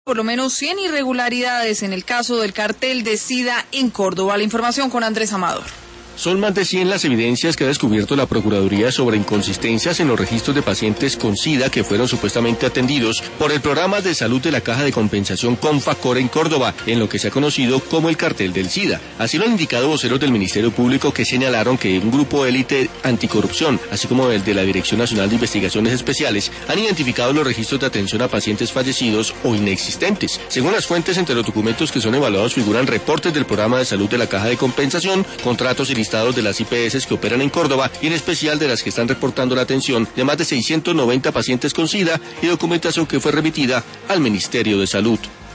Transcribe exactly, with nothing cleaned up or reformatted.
Por lo menos cien irregularidades en el caso del cartel de SIDA en Córdoba. La información con Andrés Amador. Son más de cien las evidencias que ha descubierto la Procuraduría sobre inconsistencias en los registros de pacientes con SIDA que fueron supuestamente atendidos por el programa de salud de la Caja de Compensación Confacor en Córdoba, en lo que se ha conocido como el cartel del SIDA. Así lo han indicado voceros del Ministerio Público, que señalaron que un grupo élite anticorrupción, así como el de la Dirección Nacional de Investigaciones Especiales, han identificado los registros de atención a pacientes fallecidos o inexistentes. Según las fuentes, entre los documentos que son evaluados figuran reportes del programa de salud de la Caja de Compensación, contratos y listados de las I P S que operan en Córdoba, y en especial de las que están reportando la atención de más de seiscientos noventa pacientes con SIDA, y documentación que fue remitida al Ministerio de Salud.